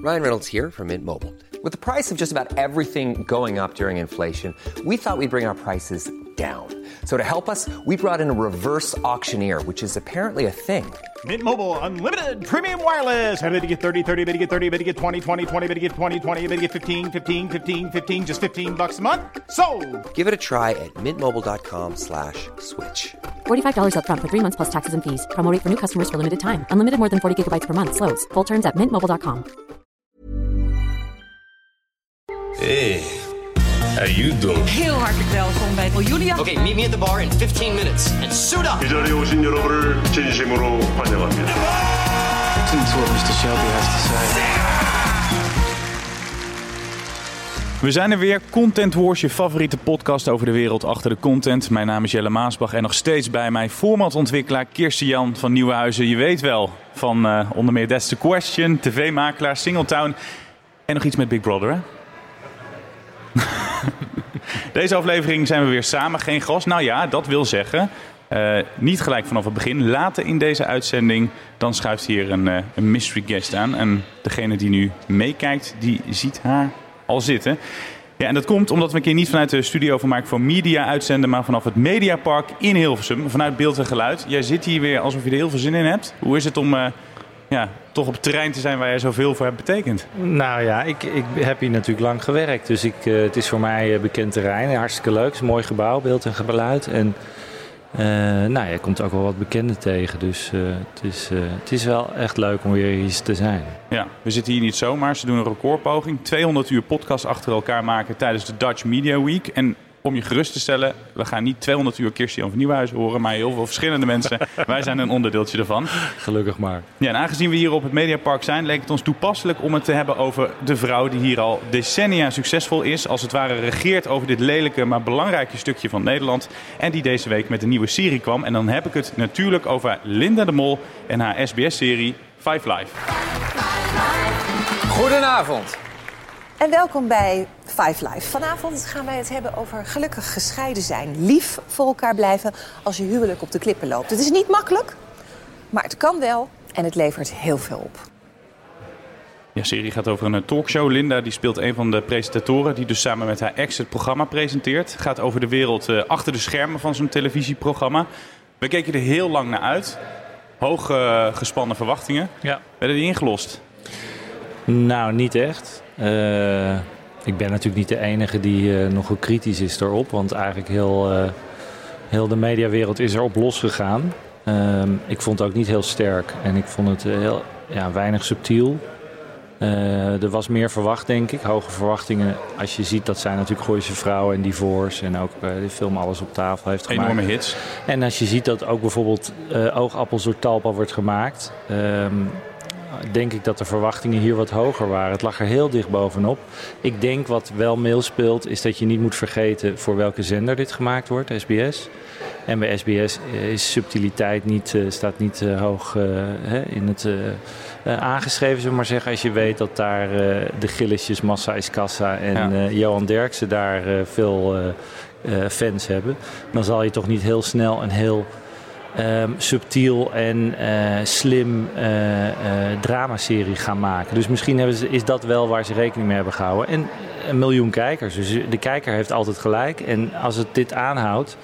Ryan Reynolds here from Mint Mobile. With the price of just about everything going up during inflation, we thought we'd bring our prices down. So to help us, we brought in a reverse auctioneer, which is apparently a thing. Mint Mobile Unlimited Premium Wireless. How to get 30, 30, bit to get 30, bit to get 20, 20, 20, bit to get 20, 20, bit to get 15, 15, 15, 15, just $15 a month? Sold! Give it a try at mintmobile.com/switch. $45 up front for 3 months plus taxes and fees. Promo rate for new customers for limited time. Unlimited more than 40 gigabytes per month. Slows full terms at mintmobile.com. Hey, how you doing? Heel hartelijk welkom bij Julia. Okay, meet me at the bar in 15 minutes and suit up. 이 자리에 오신 여러분을 진심으로 환영합니다. Listen to what Mr. Shelby has to say. We zijn er weer. Content Wars, je favoriete podcast over de wereld achter de content. Mijn naam is Jelle Maasbach en nog steeds bij mij formatontwikkelaar Kirsten Jan van Nieuwenhuizen. Je weet wel, van onder meer That's the Question, tv-makelaar, Singletown en nog iets met Big Brother, hè? Deze aflevering zijn we weer samen, geen gast. Nou ja, dat wil zeggen, niet gelijk vanaf het begin. Later in deze uitzending, dan schuift hier een mystery guest aan. En degene die nu meekijkt, die ziet haar al zitten. Ja, en dat komt omdat we een keer niet vanuit de studio van Mark voor Media uitzenden, maar vanaf het Mediapark in Hilversum, vanuit Beeld en Geluid. Jij zit hier weer alsof je er heel veel zin in hebt. Hoe is het om toch op het terrein te zijn waar jij zoveel voor hebt betekend? Nou ja, ik heb hier natuurlijk lang gewerkt. Dus het is voor mij bekend terrein. Hartstikke leuk. Het is een mooi gebouw, Beeld en Geluid. En je komt ook wel wat bekenden tegen. Dus het is wel echt leuk om weer hier te zijn. Ja, we zitten hier niet zomaar. Ze doen een recordpoging. 200 uur podcast achter elkaar maken tijdens de Dutch Media Week. En om je gerust te stellen, we gaan niet 200 uur Kirsten Jan van Nieuwenhuizen horen, maar heel veel verschillende mensen. Wij zijn een onderdeeltje ervan. Gelukkig maar. Ja, en aangezien we hier op het Mediapark zijn, leek het ons toepasselijk om het te hebben over de vrouw die hier al decennia succesvol is. Als het ware regeert over dit lelijke, maar belangrijke stukje van Nederland. En die deze week met een nieuwe serie kwam. En dan heb ik het natuurlijk over Linda de Mol en haar SBS-serie Five Live. Goedenavond. En welkom bij Five Live. Vanavond gaan wij het hebben over gelukkig gescheiden zijn. Lief voor elkaar blijven als je huwelijk op de klippen loopt. Het is niet makkelijk, maar het kan wel en het levert heel veel op. De serie gaat over een talkshow. Linda die speelt een van de presentatoren die dus samen met haar ex het programma presenteert. Het gaat over de wereld achter de schermen van zo'n televisieprogramma. We keken er heel lang naar uit. Hoog gespannen verwachtingen. Ja. Werden die ingelost? Nou, niet echt. Ik ben natuurlijk niet de enige die nogal kritisch is erop. Want eigenlijk heel de mediawereld is erop losgegaan. Ik vond het ook niet heel sterk. En ik vond het heel weinig subtiel. Er was meer verwacht, denk ik. Hoge verwachtingen. Als je ziet, dat zijn natuurlijk Gooise Vrouwen en Divorce. En ook die film Alles op tafel heeft gemaakt. Enorme hits. En als je ziet dat ook bijvoorbeeld Oogappels door Talpa wordt gemaakt, denk ik dat de verwachtingen hier wat hoger waren. Het lag er heel dicht bovenop. Ik denk wat wel meespeelt is dat je niet moet vergeten voor welke zender dit gemaakt wordt, SBS. En bij SBS is subtiliteit staat niet hoog in het aangeschreven, zullen we maar zeggen. Als je weet dat daar de Gilletjes, Massa is Kassa en Johan Derksen daar veel fans hebben, dan zal je toch niet heel snel en heel subtiel en slim dramaserie gaan maken. Dus misschien is dat wel waar ze rekening mee hebben gehouden. En 1 miljoen kijkers. Dus de kijker heeft altijd gelijk. En als het dit aanhoudt,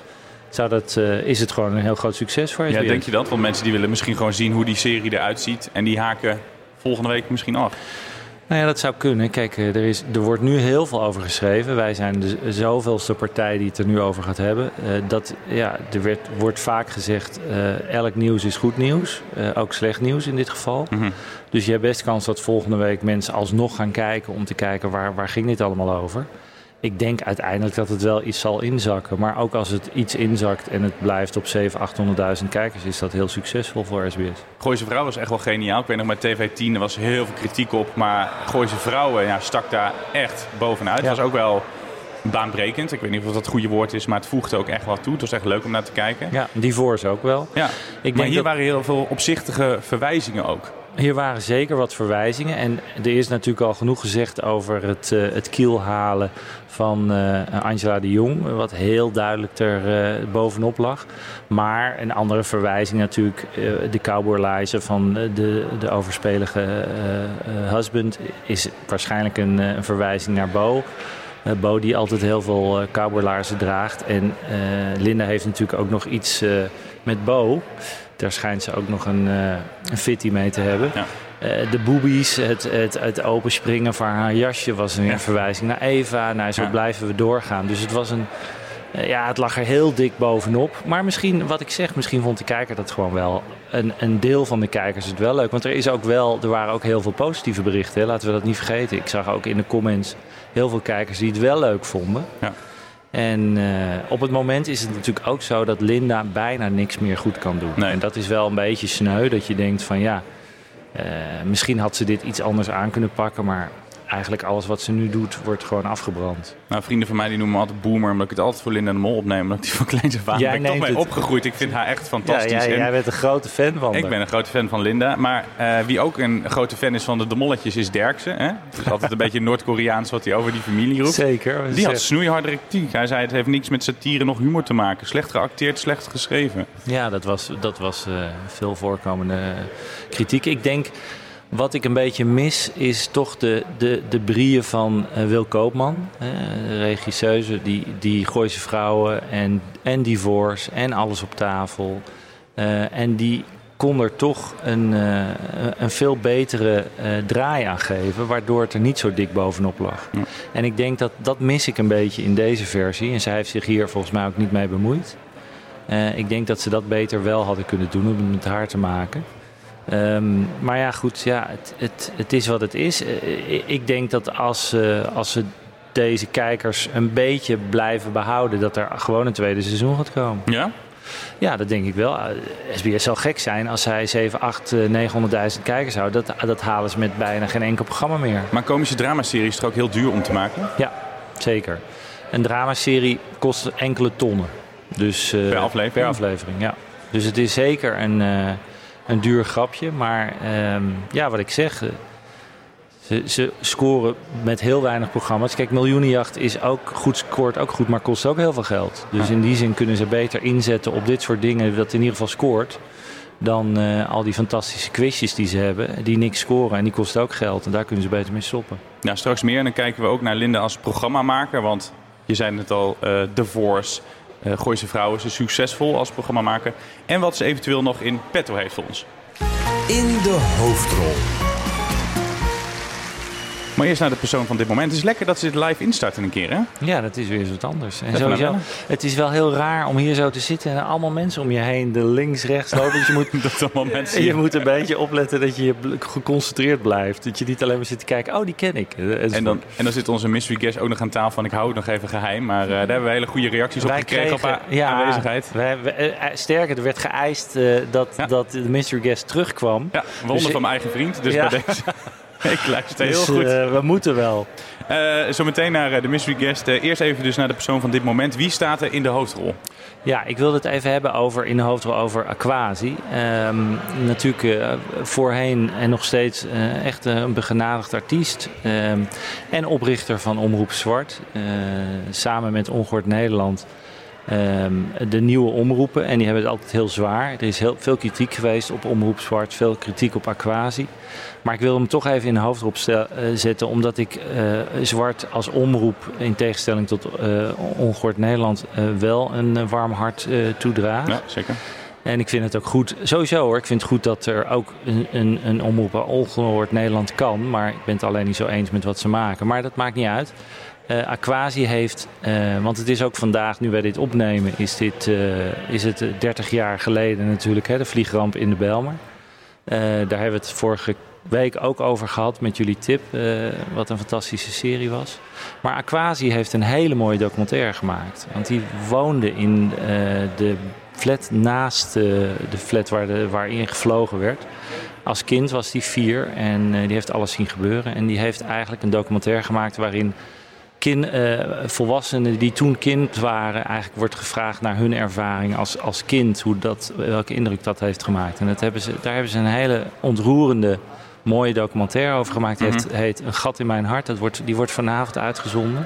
is het gewoon een heel groot succes voor SBS. Ja, denk je dat? Want mensen die willen misschien gewoon zien hoe die serie eruit ziet. En die haken volgende week misschien af. Nou ja, dat zou kunnen. Kijk, er wordt nu heel veel over geschreven. Wij zijn de zoveelste partij die het er nu over gaat hebben. Wordt vaak gezegd, elk nieuws is goed nieuws. Ook slecht nieuws in dit geval. Mm-hmm. Dus je hebt best kans dat volgende week mensen alsnog gaan kijken om te kijken waar ging dit allemaal over. Ik denk uiteindelijk dat het wel iets zal inzakken. Maar ook als het iets inzakt en het blijft op 700.000-800.000 kijkers, is dat heel succesvol voor SBS. Gooise Vrouwen was echt wel geniaal. Ik weet nog, met TV10 er was heel veel kritiek op. Maar Gooise Vrouwen stak daar echt bovenuit. Het was ook wel baanbrekend. Ik weet niet of dat het goede woord is, maar het voegde ook echt wat toe. Het was echt leuk om naar te kijken. Ja, Divorce ook wel. Ja. Maar hier waren heel veel opzichtige verwijzingen ook. Hier waren zeker wat verwijzingen. En er is natuurlijk al genoeg gezegd over het kielhalen van Angela de Jong. Wat heel duidelijk er bovenop lag. Maar een andere verwijzing natuurlijk. De cowboylijzen van de overspelige husband is waarschijnlijk een verwijzing naar Bo. Bo die altijd heel veel cowboylaarzen draagt. En Linda heeft natuurlijk ook nog iets met Bo. Daar schijnt ze ook nog een fitty mee te hebben. Ja. De boobies, het openspringen van haar jasje was een verwijzing naar Eva. Nou, zo blijven we doorgaan. Dus het was het lag er heel dik bovenop. Maar misschien, wat ik zeg, misschien vond de kijker dat gewoon wel. Een deel van de kijkers het wel leuk. Want er waren ook heel veel positieve berichten. Hè? Laten we dat niet vergeten. Ik zag ook in de comments heel veel kijkers die het wel leuk vonden. Ja. En op het moment is het natuurlijk ook zo dat Linda bijna niks meer goed kan doen. Nee. En dat is wel een beetje sneu, dat je denkt van misschien had ze dit iets anders aan kunnen pakken, maar eigenlijk alles wat ze nu doet, wordt gewoon afgebrand. Nou, vrienden van mij die noemen me altijd boomer, omdat ik het altijd voor Linda de Mol opneem. Omdat ik die van kleins af aan ben ik toch mee opgegroeid. Ik vind haar echt fantastisch. Ja, jij bent een grote fan van haar. Ik ben een grote fan van Linda. Maar wie ook een grote fan is van de Molletjes is Derksen. Hè? Het is altijd een beetje Noord-Koreaans wat hij over die familie roept. Zeker. Die had snoeiharde kritiek. Hij zei het heeft niks met satire nog humor te maken. Slecht geacteerd, slecht geschreven. Ja, dat was veel voorkomende kritiek. Ik denk... Wat ik een beetje mis is toch de brieën van Wil Koopman. De regisseuse, die Gooise Vrouwen en Divorce en Alles op tafel. En die kon er toch een veel betere draai aan geven, waardoor het er niet zo dik bovenop lag. Ja. En ik denk dat mis ik een beetje in deze versie. En zij heeft zich hier volgens mij ook niet mee bemoeid. Ik denk dat ze dat beter wel hadden kunnen doen om het met haar te maken. Maar ja, goed, het is wat het is. Ik denk dat als ze deze kijkers een beetje blijven behouden, dat er gewoon een tweede seizoen gaat komen. Ja? Ja, dat denk ik wel. SBS zal gek zijn als zij 7, 8, 900.000 kijkers houden. Dat halen ze met bijna geen enkel programma meer. Maar komische dramaserie is toch ook heel duur om te maken? Ja, zeker. Een dramaserie kost enkele tonnen. Dus, per aflevering? Per aflevering, ja. Dus het is zeker een duur grapje, maar wat ik zeg, ze scoren met heel weinig programma's. Kijk, Miljoenenjacht is ook goed, scoort ook goed, maar kost ook heel veel geld. Dus in die zin kunnen ze beter inzetten op dit soort dingen, dat in ieder geval scoort, dan al die fantastische quizjes die ze hebben, die niks scoren en die kosten ook geld. En daar kunnen ze beter mee stoppen. Ja, straks meer en dan kijken we ook naar Linda als programmamaker, want je zei het al, Divorce, Gooise Vrouwen is succesvol als programmamaker. En wat ze eventueel nog in petto heeft voor ons. In de hoofdrol. Maar eerst naar de persoon van dit moment. Het is lekker dat ze dit live instarten een keer, hè? Ja, dat is weer eens wat anders. En sowieso, het is wel heel raar om hier zo te zitten en allemaal mensen om je heen, de links, rechts lopen. Dus je moet, je moet een beetje opletten dat je geconcentreerd blijft. Dat je niet alleen maar zit te kijken, oh, die ken ik. En dan zit onze mystery guest ook nog aan tafel van ik hou het nog even geheim. Maar daar hebben we hele goede reacties op gekregen op haar aanwezigheid. Sterker, er werd geëist dat de mystery guest terugkwam. Ja, wonder van mijn eigen vriend. Dus bij deze... Ik luister heel goed. We moeten wel. Zometeen naar de mystery guest. Eerst even dus naar de persoon van dit moment. Wie staat er in de hoofdrol? Ja, ik wilde het even hebben in de hoofdrol over Aquasi. Natuurlijk voorheen en nog steeds echt een begenadigd artiest. En oprichter van Omroep Zwart. Samen met Ongehoord Nederland. De nieuwe omroepen. En die hebben het altijd heel zwaar. Er is heel veel kritiek geweest op Omroep Zwart. Veel kritiek op Aquasi. Maar ik wil hem toch even in de hoofdrol zetten. Omdat ik Zwart als omroep in tegenstelling tot Ongehoord Nederland wel een warm hart toedraag. Ja, zeker. En ik vind het ook goed, sowieso hoor, ik vind het goed dat er ook een omroep Ongehoord Nederland kan. Maar ik ben het alleen niet zo eens met wat ze maken. Maar dat maakt niet uit. Aquasi heeft, want het is ook vandaag, nu wij dit opnemen, is het 30 jaar geleden natuurlijk, hè, de vliegramp in de Bijlmer. Daar hebben we het vorige week ook over gehad met jullie tip, wat een fantastische serie was. Maar Aquasi heeft een hele mooie documentaire gemaakt. Want die woonde in de flat naast de flat waarin gevlogen werd. Als kind was hij 4 en die heeft alles zien gebeuren. En die heeft eigenlijk een documentaire gemaakt waarin volwassenen die toen kind waren, eigenlijk wordt gevraagd naar hun ervaring als kind, welke indruk dat heeft gemaakt. En daar hebben ze een hele ontroerende, mooie documentaire over gemaakt. Die heet Een gat in mijn hart. Die wordt vanavond uitgezonden.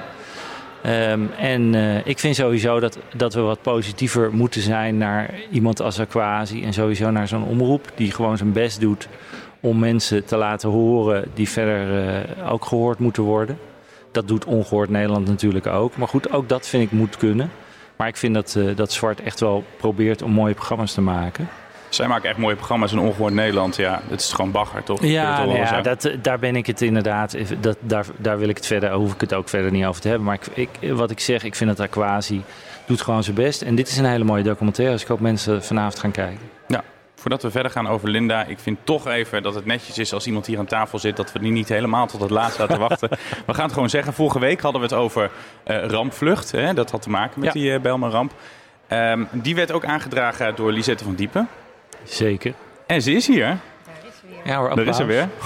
Ik vind sowieso dat we wat positiever moeten zijn naar iemand als Aquasi en sowieso naar zo'n omroep die gewoon zijn best doet om mensen te laten horen die verder ook gehoord moeten worden. Dat doet Ongehoord Nederland natuurlijk ook. Maar goed, ook dat vind ik moet kunnen. Maar ik vind dat Zwart echt wel probeert om mooie programma's te maken. Zij maken echt mooie programma's in Ongehoord Nederland. Ja, dat is gewoon bagger, toch? Ja, daar ben ik het inderdaad. Daar wil ik het verder, hoef ik het ook verder niet over te hebben. Maar wat ik zeg, ik vind dat Aquasi doet gewoon zijn best. En dit is een hele mooie documentaire. Dus ik hoop mensen vanavond gaan kijken. Ja. Voordat we verder gaan over Linda, ik vind toch even dat het netjes is als iemand hier aan tafel zit, dat we die niet helemaal tot het laatst laten wachten. We gaan het gewoon zeggen. Vorige week hadden we het over rampvlucht. Hè? Dat had te maken met die Bijlmer-ramp. Die werd ook aangedragen door Lisette van Diepen. Zeker. En ze is hier. Ja hoor, daar is ze weer.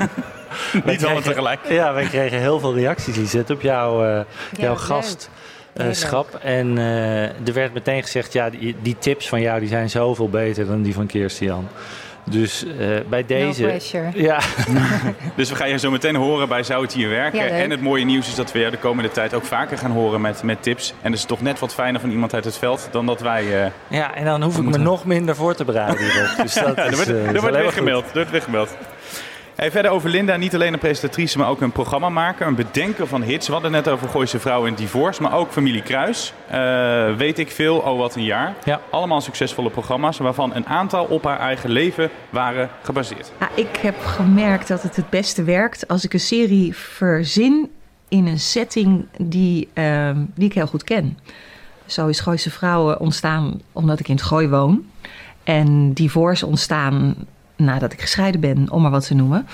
Niet allemaal tegelijk. Ja, wij kregen heel veel reacties, Lisette, op jouw gast. Schap. En er werd meteen gezegd, ja, die tips van jou die zijn zoveel beter dan die van Kirstian. Dus bij deze... No pressure. Ja. Dus we gaan je zo meteen horen bij Zou het hier werken. Ja, en het mooie nieuws is dat we je de komende tijd ook vaker gaan horen met tips. En dat is toch net wat fijner van iemand uit het veld dan dat wij... ja, en dan hoef ik me nog minder voor te bereiden hierop. Dus er wordt weer gemeld. Hey, verder over Linda, niet alleen een presentatrice, maar ook een programmamaker, een bedenker van hits. We hadden het net over Gooise Vrouwen en Divorce, maar ook Familie Kruis. Weet ik veel, oh wat een jaar. Ja. Allemaal succesvolle programma's, waarvan een aantal op haar eigen leven waren gebaseerd. Ja, ik heb gemerkt dat het beste werkt als ik een serie verzin in een setting die ik heel goed ken. Zo is Gooise Vrouwen ontstaan omdat ik in het Gooi woon. En Divorce ontstaan nadat ik gescheiden ben, om maar wat te noemen.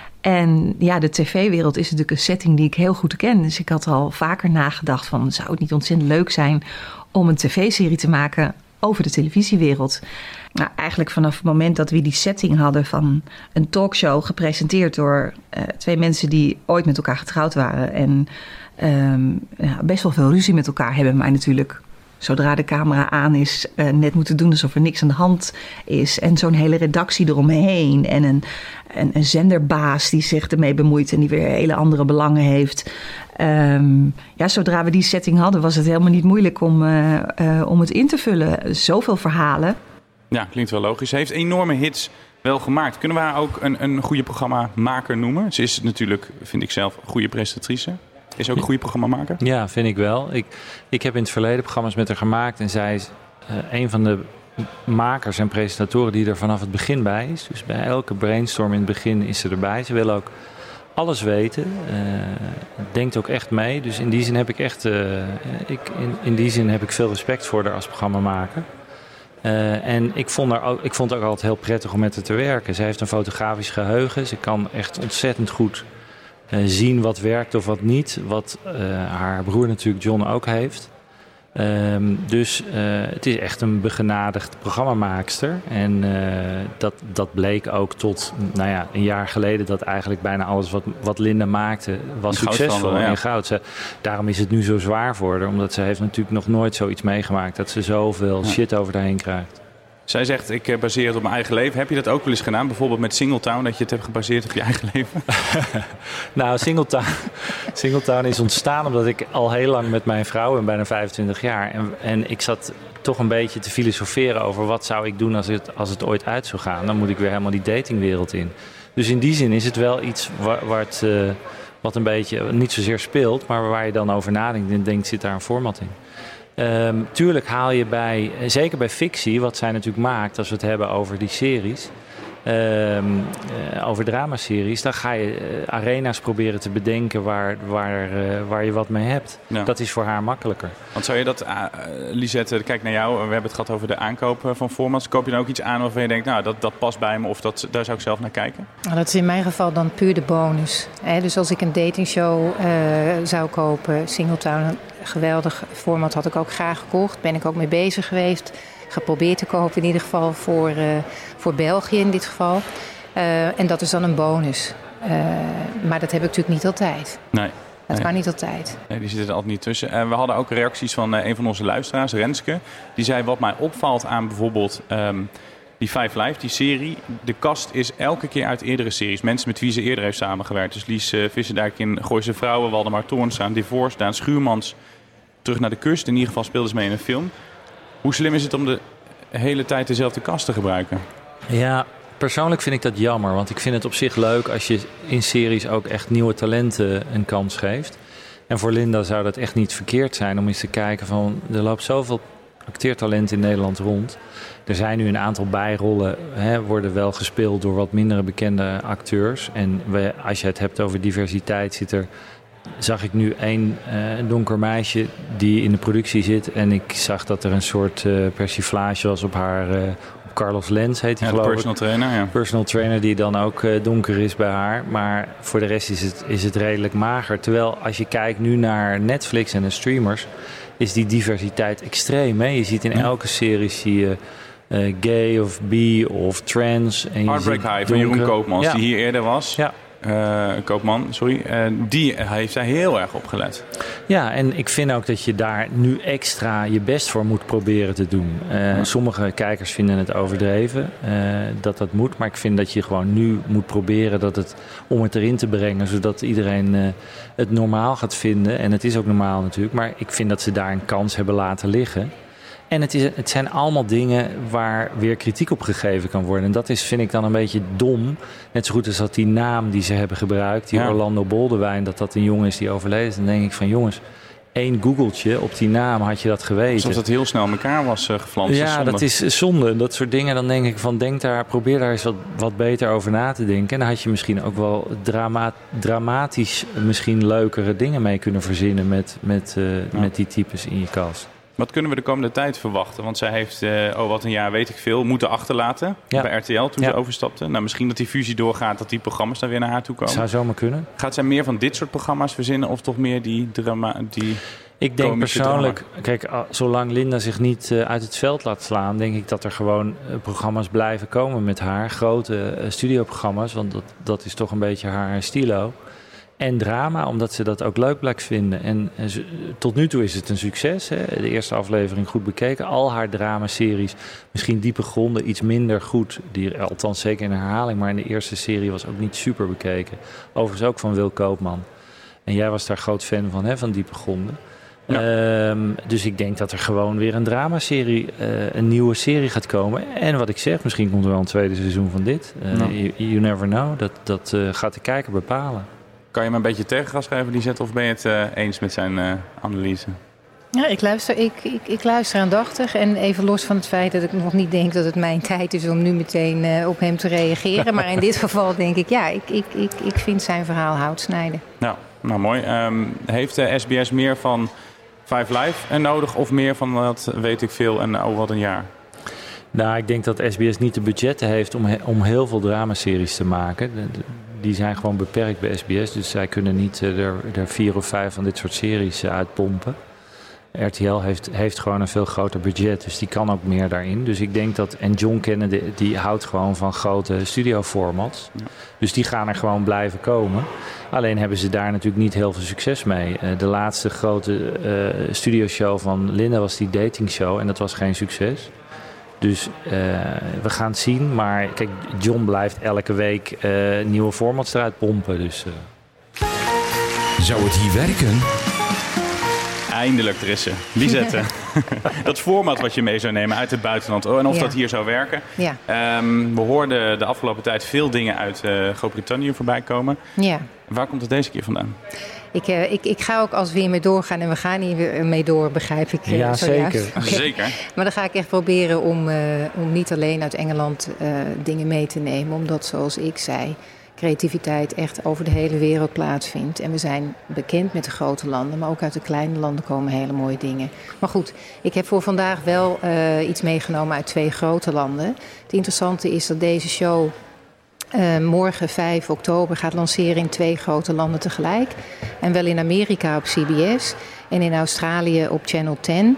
En ja, de tv-wereld is natuurlijk een setting die ik heel goed ken. Dus ik had al vaker nagedacht van, zou het niet ontzettend leuk zijn om een tv-serie te maken over de televisiewereld? Nou, eigenlijk vanaf het moment dat we die setting hadden van een talkshow gepresenteerd door 2 mensen die ooit met elkaar getrouwd waren en best wel veel ruzie met elkaar hebben, maar natuurlijk zodra de camera aan is, net moeten doen alsof er niks aan de hand is. En zo'n hele redactie eromheen. En een zenderbaas die zich ermee bemoeit en die weer hele andere belangen heeft. Zodra we die setting hadden, was het helemaal niet moeilijk om het in te vullen. Zoveel verhalen. Ja, klinkt wel logisch. Ze heeft enorme hits wel gemaakt. Kunnen we haar ook een goede programmamaker noemen? Ze is natuurlijk, vind ik zelf, een goede presentatrice. Is ook een goede programmamaker? Ja, vind ik wel. Ik heb in het verleden programma's met haar gemaakt. En zij is een van de makers en presentatoren die er vanaf het begin bij is. Dus bij elke brainstorm in het begin is ze erbij. Ze wil ook alles weten. Denkt ook echt mee. Dus in die zin heb ik echt veel respect voor haar als programmamaker. En ik vond het ook altijd heel prettig om met haar te werken. Ze heeft een fotografisch geheugen. Ze kan echt ontzettend goed zien wat werkt of wat niet. Wat haar broer natuurlijk John ook heeft. Dus het is echt een begenadigd programmamaakster. En dat bleek ook tot een jaar geleden dat eigenlijk bijna alles wat Linda maakte was succesvol in goud. Daarom is het nu zo zwaar voor haar. Omdat ze heeft natuurlijk nog nooit zoiets meegemaakt. Dat ze zoveel shit over haar heen krijgt. Zij zegt, ik baseer het op mijn eigen leven. Heb je dat ook wel eens gedaan? Bijvoorbeeld met Singletown, dat je het hebt gebaseerd op je eigen leven? Nou, Singletown is ontstaan omdat ik al heel lang met mijn vrouw ben, bijna 25 jaar. En ik zat toch een beetje te filosoferen over wat zou ik doen als het ooit uit zou gaan. Dan moet ik weer helemaal die datingwereld in. Dus in die zin is het wel iets wat een beetje niet zozeer speelt, maar waar je dan over nadenkt en denkt, zit daar een format in? Tuurlijk haal je zeker bij fictie, wat zij natuurlijk maakt als we het hebben over die series, over dramaseries, dan ga je arena's proberen te bedenken waar je wat mee hebt. Ja. Dat is voor haar makkelijker. Want zou je dat, Lisette, kijk naar jou, we hebben het gehad over de aankoop van formats. Koop je dan ook iets aan waarvan je denkt, nou dat past bij me of daar zou ik zelf naar kijken? Nou, dat is in mijn geval dan puur de bonus. Dus als ik een datingshow zou kopen, Singletown, een geweldig format had ik ook graag gekocht. Ben ik ook mee bezig geweest. Geprobeerd te kopen in ieder geval voor België in dit geval. En dat is dan een bonus. Maar dat heb ik natuurlijk niet altijd. Nee. Dat kan niet altijd. Nee, die zitten er altijd niet tussen. We hadden ook reacties van een van onze luisteraars, Renske. Die zei, wat mij opvalt aan bijvoorbeeld die Five Live, die serie. De cast is elke keer uit eerdere series. Mensen met wie ze eerder heeft samengewerkt. Dus Lies Visserdijk in Gooise Vrouwen, Waldemar Toornstra, Divorce, Daan Schuurmans. Terug naar de kust. In ieder geval speelden ze mee in een film. Hoe slim is het om de hele tijd dezelfde cast te gebruiken? Ja, persoonlijk vind ik dat jammer. Want ik vind het op zich leuk als je in series ook echt nieuwe talenten een kans geeft. En voor Linda zou dat echt niet verkeerd zijn om eens te kijken van... Er loopt zoveel acteertalent in Nederland rond. Er zijn nu een aantal bijrollen, worden wel gespeeld door wat mindere bekende acteurs. En als je het hebt over diversiteit, zag ik nu één donker meisje die in de productie zit. En ik zag dat er een soort persiflage was op haar... op Carlos Lens heet hij, geloof ik. Personal trainer, ja. Personal trainer die dan ook donker is bij haar. Maar voor de rest is het redelijk mager. Terwijl als je kijkt nu naar Netflix en de streamers... is die diversiteit extreem. Hè? Je ziet in elke serie zie je gay of bi of trans. En Heartbreak High van Jeroen Koopmans, die hier eerder was. Ja. Koopman, sorry. Die heeft daar heel erg op gelet. Ja, en ik vind ook dat je daar nu extra je best voor moet proberen te doen. Sommige kijkers vinden het overdreven dat moet. Maar ik vind dat je gewoon nu moet proberen om het erin te brengen. Zodat iedereen het normaal gaat vinden. En het is ook normaal natuurlijk. Maar ik vind dat ze daar een kans hebben laten liggen. En het zijn allemaal dingen waar weer kritiek op gegeven kan worden. En dat vind ik dan een beetje dom. Net zo goed als dat die naam die ze hebben gebruikt, die Orlando Boldewijn, dat een jongen is die overleden is. Dan denk ik van jongens, 1 googeltje op die naam had je dat geweten. Alsof dat heel snel in elkaar was geflanst. Ja, dat is zonde. Dat soort dingen. Dan denk ik van probeer daar eens wat beter over na te denken. En dan had je misschien ook wel dramatisch misschien leukere dingen mee kunnen verzinnen met die types in je cast. Wat kunnen we de komende tijd verwachten? Want zij heeft, wat een jaar weet ik veel, moeten achterlaten bij RTL toen ze overstapte. Nou, misschien dat die fusie doorgaat, dat die programma's dan weer naar haar toe komen. Zou zomaar kunnen. Gaat zij meer van dit soort programma's verzinnen of toch meer die Ik denk persoonlijk, kijk, zolang Linda zich niet uit het veld laat slaan, denk ik dat er gewoon programma's blijven komen met haar. Grote studioprogramma's, want dat is toch een beetje haar stilo. En drama, omdat ze dat ook leuk blijkt vinden. En tot nu toe is het een succes. Hè? De eerste aflevering goed bekeken. Al haar dramaseries, misschien Diepe Gronden, iets minder goed. Althans zeker in herhaling, maar in de eerste serie was ook niet super bekeken. Overigens ook van Wil Koopman. En jij was daar groot fan van, hè, van Diepe Gronden. Ja. Dus ik denk dat er gewoon weer een dramaserie, een nieuwe serie gaat komen. En wat ik zeg, misschien komt er wel een tweede seizoen van dit. You never know. Dat gaat de kijker bepalen. Kan je me een beetje tegengas geven, Lisette, of ben je het eens met zijn analyse? Ja, ik luister aandachtig. En even los van het feit dat ik nog niet denk dat het mijn tijd is om nu meteen op hem te reageren. Maar in dit geval denk ik, ik vind zijn verhaal hout snijden. Ja, nou mooi. Heeft de SBS meer van Five Live nodig of meer van dat weet ik veel en wat een jaar? Nou, ik denk dat SBS niet de budgetten heeft om heel veel dramaseries te maken. Die zijn gewoon beperkt bij SBS. Dus zij kunnen niet er 4 of 5 van dit soort series uitpompen. RTL heeft gewoon een veel groter budget. Dus die kan ook meer daarin. Dus ik denk dat... En John Kennedy, die houdt gewoon van grote studioformats. Ja. Dus die gaan er gewoon blijven komen. Alleen hebben ze daar natuurlijk niet heel veel succes mee. De laatste grote studioshow van Linda was die datingshow. En dat was geen succes. Dus we gaan het zien. Maar kijk, John blijft elke week nieuwe formats eruit pompen. Dus, Zou het hier werken? Eindelijk, er is ze. Lisette. Dat format wat je mee zou nemen uit het buitenland. En of dat hier zou werken. Ja. We hoorden de afgelopen tijd veel dingen uit Groot-Brittannië voorbij komen. Ja. Waar komt het deze keer vandaan? Ik ga ook als we hiermee doorgaan en we gaan hier weer mee door, begrijp ik. Ja, zeker. Okay. Zeker. Maar dan ga ik echt proberen om niet alleen uit Engeland dingen mee te nemen. Omdat, zoals ik zei, creativiteit echt over de hele wereld plaatsvindt. En we zijn bekend met de grote landen, maar ook uit de kleine landen komen hele mooie dingen. Maar goed, ik heb voor vandaag wel iets meegenomen uit 2 grote landen. Het interessante is dat deze show morgen 5 oktober gaat lanceren in 2 grote landen tegelijk. En wel in Amerika op CBS en in Australië op Channel 10.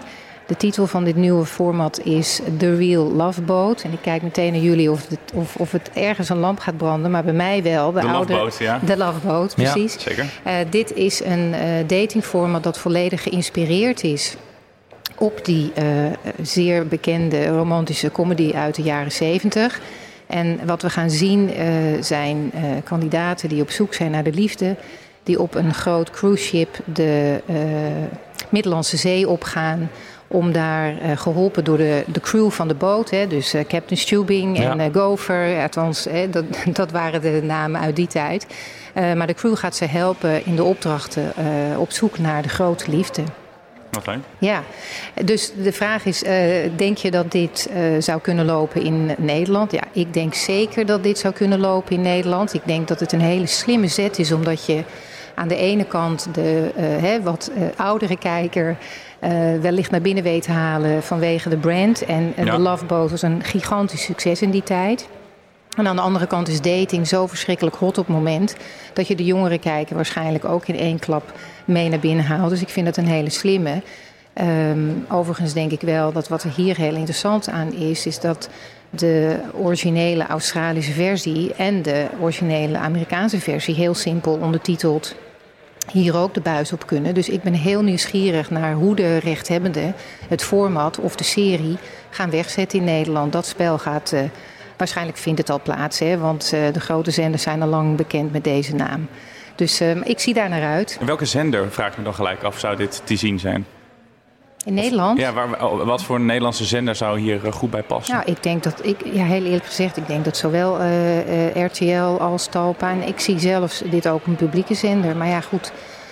De titel van dit nieuwe format is The Real Love Boat. En ik kijk meteen naar jullie of het ergens een lamp gaat branden. Maar bij mij wel. De Love Boat, ja. De Love Boat, precies. Ja, zeker. Dit is een datingformat dat volledig geïnspireerd is op die zeer bekende romantische comedy uit de jaren 70. En wat we gaan zien zijn kandidaten die op zoek zijn naar de liefde, die op een groot cruise ship de Middellandse Zee opgaan om daar geholpen door de crew van de boot. Hè, dus Captain Stubing en Gopher, althans, dat waren de namen uit die tijd. Maar de crew gaat ze helpen in de opdrachten op zoek naar de grote liefde. Okay. Ja, dus de vraag is, denk je dat dit zou kunnen lopen in Nederland? Ja, ik denk zeker dat dit zou kunnen lopen in Nederland. Ik denk dat het een hele slimme zet is, omdat je aan de ene kant de wat oudere kijker wellicht naar binnen weet te halen vanwege de brand. En de Love Boat was een gigantisch succes in die tijd. En aan de andere kant is dating zo verschrikkelijk hot op het moment dat je de jongere kijker waarschijnlijk ook in één klap mee naar binnen haalt. Dus ik vind dat een hele slimme. Overigens denk ik wel dat wat er hier heel interessant aan is dat de originele Australische versie en de originele Amerikaanse versie heel simpel ondertiteld hier ook de buis op kunnen. Dus ik ben heel nieuwsgierig naar hoe de rechthebbenden het format of de serie gaan wegzetten in Nederland. Dat spel gaat... Waarschijnlijk vindt het al plaats, hè, want de grote zenders zijn al lang bekend met deze naam. Dus ik zie daar naar uit. En welke zender, vraag ik me dan gelijk af, zou dit te zien zijn? In Nederland? Ja, wat voor een Nederlandse zender zou hier goed bij passen? Nou, ik denk dat heel eerlijk gezegd, ik denk dat zowel RTL als Talpa, en ik zie zelfs dit ook een publieke zender. Maar ja, goed.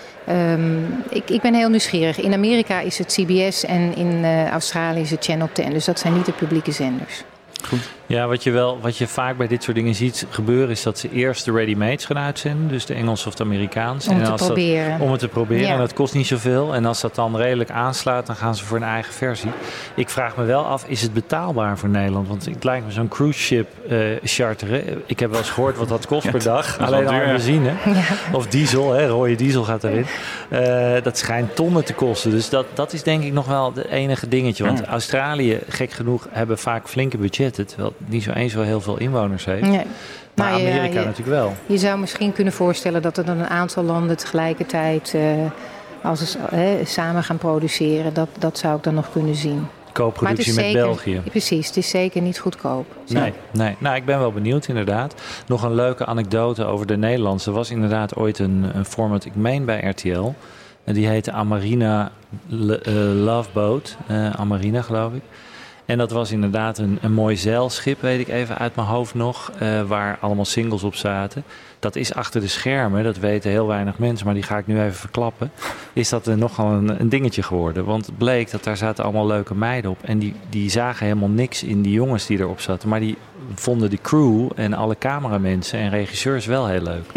Ik ben heel nieuwsgierig. In Amerika is het CBS en in Australië is het Channel 10. Dus dat zijn niet de publieke zenders. Goed. Ja, wat je vaak bij dit soort dingen ziet gebeuren is dat ze eerst de ready-mades gaan uitzenden. Dus de Engels of de Amerikaans. Om het te proberen. Ja. En dat kost niet zoveel. En als dat dan redelijk aanslaat, dan gaan ze voor een eigen versie. Ik vraag me wel af, is het betaalbaar voor Nederland? Want het lijkt me zo'n cruise ship charteren. Ik heb wel eens gehoord wat dat kost per dag. Alleen al benzine. Ja. Of diesel, rode diesel gaat erin. Dat schijnt tonnen te kosten. Dus dat is denk ik nog wel het enige dingetje. Want Australië, gek genoeg, hebben vaak flinke budgetten. Terwijl het niet zo eens wel heel veel inwoners heeft. Nee. Maar Amerika natuurlijk wel. Je zou misschien kunnen voorstellen dat er dan een aantal landen tegelijkertijd als ze samen gaan produceren. Dat zou ik dan nog kunnen zien. Co-productie met België. Precies, het is zeker niet goedkoop. Nee. Nou, ik ben wel benieuwd inderdaad. Nog een leuke anekdote over de Nederlandse. Er was inderdaad ooit een format, ik meen bij RTL. En die heette Amarina Love Boat. Amarina, geloof ik. En dat was inderdaad een mooi zeilschip, weet ik even uit mijn hoofd nog, waar allemaal singles op zaten. Dat is achter de schermen, dat weten heel weinig mensen, maar die ga ik nu even verklappen. Is dat nogal een dingetje geworden. Want het bleek dat daar zaten allemaal leuke meiden op. En die zagen helemaal niks in die jongens die erop zaten. Maar die vonden de crew en alle cameramensen en regisseurs wel heel leuk.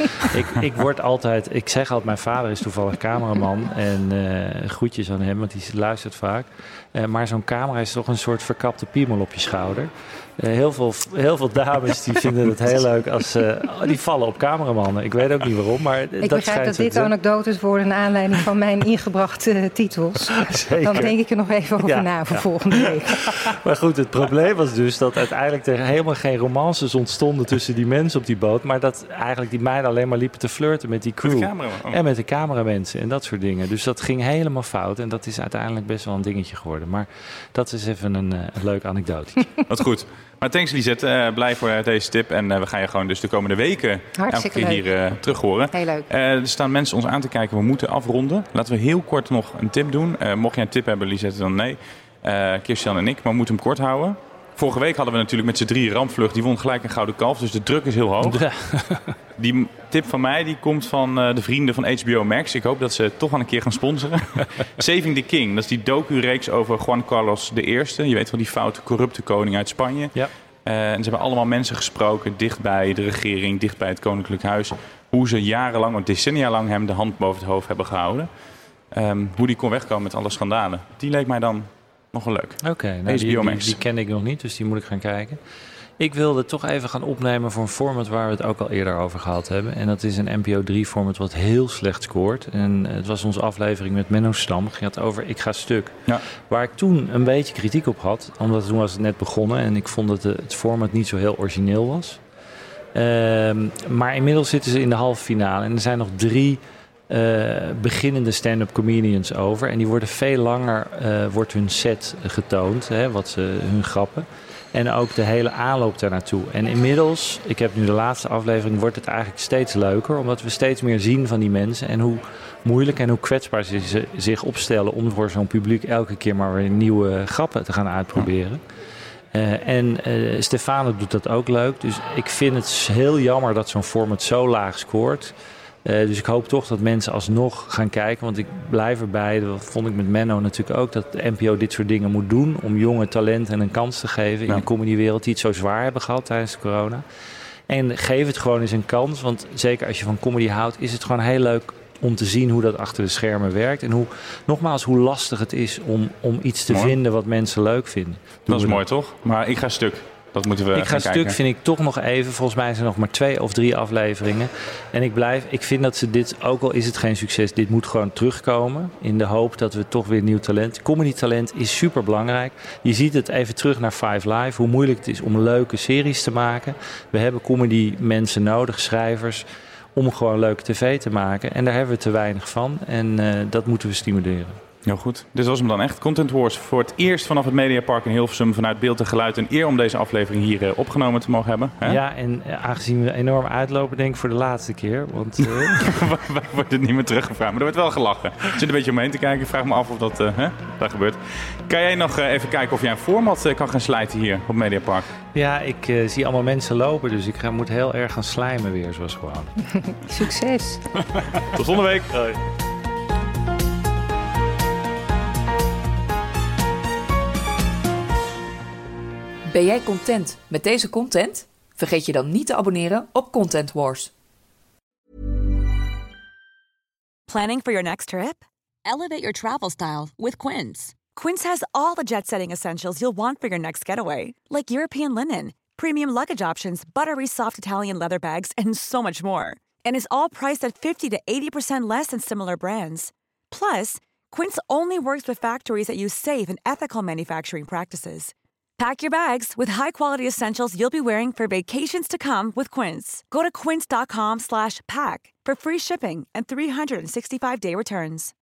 Ik zeg altijd, mijn vader is toevallig cameraman. En groetjes aan hem, want die luistert vaak. Maar zo'n camera is toch een soort verkapte piemel op je schouder. Heel veel dames die vinden het heel leuk als die vallen op cameramannen. Ik weet ook niet waarom, maar ik begrijp dat dit anekdotes worden naar aanleiding van mijn ingebrachte titels. Zeker. Dan denk ik er nog even over na voor volgende week. Maar goed, het probleem was dus dat uiteindelijk er helemaal geen romances ontstonden tussen die mensen op die boot. Maar dat eigenlijk die meiden alleen maar liepen te flirten met die crew. En met de cameramensen en dat soort dingen. Dus dat ging helemaal fout en dat is uiteindelijk best wel een dingetje geworden. Maar dat is even een leuk anekdote. Wat goed. Maar thanks Lisette, blij voor deze tip. En we gaan je gewoon dus de komende weken elke keer hier terug horen. Heel leuk. Er staan mensen ons aan te kijken, we moeten afronden. Laten we heel kort nog een tip doen. Mocht jij een tip hebben, Lisette, dan nee. Kirstian en ik, maar we moeten hem kort houden. Vorige week hadden we natuurlijk met z'n 3 Rampvlucht. Die won gelijk een gouden kalf, dus de druk is heel hoog. Ja. Die tip van mij die komt van de vrienden van HBO Max. Ik hoop dat ze toch wel een keer gaan sponsoren. Saving the King, dat is die docu-reeks over Juan Carlos I. Je weet wel, die foute, corrupte koning uit Spanje. Ja. En ze hebben allemaal mensen gesproken dicht bij de regering, dicht bij het Koninklijk Huis. Hoe ze jarenlang, decennia lang hem de hand boven het hoofd hebben gehouden. Hoe die kon wegkomen met alle schandalen. Die leek mij dan nog wel leuk. Oké, nou die ken ik nog niet, dus die moet ik gaan kijken. Ik wilde toch even gaan opnemen voor een format waar we het ook al eerder over gehad hebben. En dat is een NPO 3 format wat heel slecht scoort. En het was onze aflevering met Menno Stam. Het ging over Ik Ga Stuk. Ja. Waar ik toen een beetje kritiek op had. Omdat toen was het net begonnen. En ik vond dat het format niet zo heel origineel was. Maar inmiddels zitten ze in de halve finale. En er zijn nog 3 beginnende stand-up comedians over. En die worden veel langer, wordt hun set getoond. Hun grappen. En ook de hele aanloop daar naartoe. En inmiddels, ik heb nu de laatste aflevering, wordt het eigenlijk steeds leuker. Omdat we steeds meer zien van die mensen. En hoe moeilijk en hoe kwetsbaar ze zich opstellen om voor zo'n publiek elke keer maar weer nieuwe grappen te gaan uitproberen. Stefano doet dat ook leuk. Dus ik vind het heel jammer dat zo'n format zo laag scoort. Dus ik hoop toch dat mensen alsnog gaan kijken. Want ik blijf erbij, dat vond ik met Menno natuurlijk ook, dat de NPO dit soort dingen moet doen om jonge talenten een kans te geven in de comedywereld die het zo zwaar hebben gehad tijdens de corona. En geef het gewoon eens een kans. Want zeker als je van comedy houdt, is het gewoon heel leuk om te zien hoe dat achter de schermen werkt. En hoe lastig het is om iets te vinden wat mensen leuk vinden. Dat is mooi, toch? Maar Ik Ga Stuk. Dat moeten we Ik Ga Stuk vind ik toch nog even. Volgens mij zijn er nog maar 2 of 3 afleveringen. En ik vind dat ze dit, ook al is het geen succes, dit moet gewoon terugkomen. In de hoop dat we toch weer nieuw talent. Comedy talent is super belangrijk. Je ziet het even terug naar 5 Live. Hoe moeilijk het is om leuke series te maken. We hebben comedy mensen nodig, schrijvers, om gewoon leuke tv te maken. En daar hebben we te weinig van. En dat moeten we stimuleren. Heel goed. Dit was hem dan echt. Content Wars voor het eerst vanaf het Mediapark in Hilversum vanuit Beeld en Geluid. Een eer om deze aflevering hier opgenomen te mogen hebben. Hè? Ja, en aangezien we enorm uitlopen, denk ik voor de laatste keer. Want wij worden niet meer teruggevraagd. Maar er wordt wel gelachen. Ik zit een beetje omheen te kijken. Ik vraag me af of dat daar gebeurt. Kan jij nog even kijken of jij een format kan gaan slijten hier op Mediapark? Ja, ik zie allemaal mensen lopen. Dus ik moet heel erg gaan slijmen weer, zoals gewoon. Succes. Tot volgende week. Hoi. Ben jij content met deze content? Vergeet je dan niet te abonneren op Content Wars. Planning for your next trip? Elevate your travel style with Quince. Quince has all the jet-setting essentials you'll want for your next getaway, like European linen, premium luggage options, buttery soft Italian leather bags, and so much more. And is all priced at 50 to 80% less than similar brands. Plus, Quince only works with factories that use safe and ethical manufacturing practices. Pack your bags with high-quality essentials you'll be wearing for vacations to come with Quince. Go to quince.com/pack for free shipping and 365-day returns.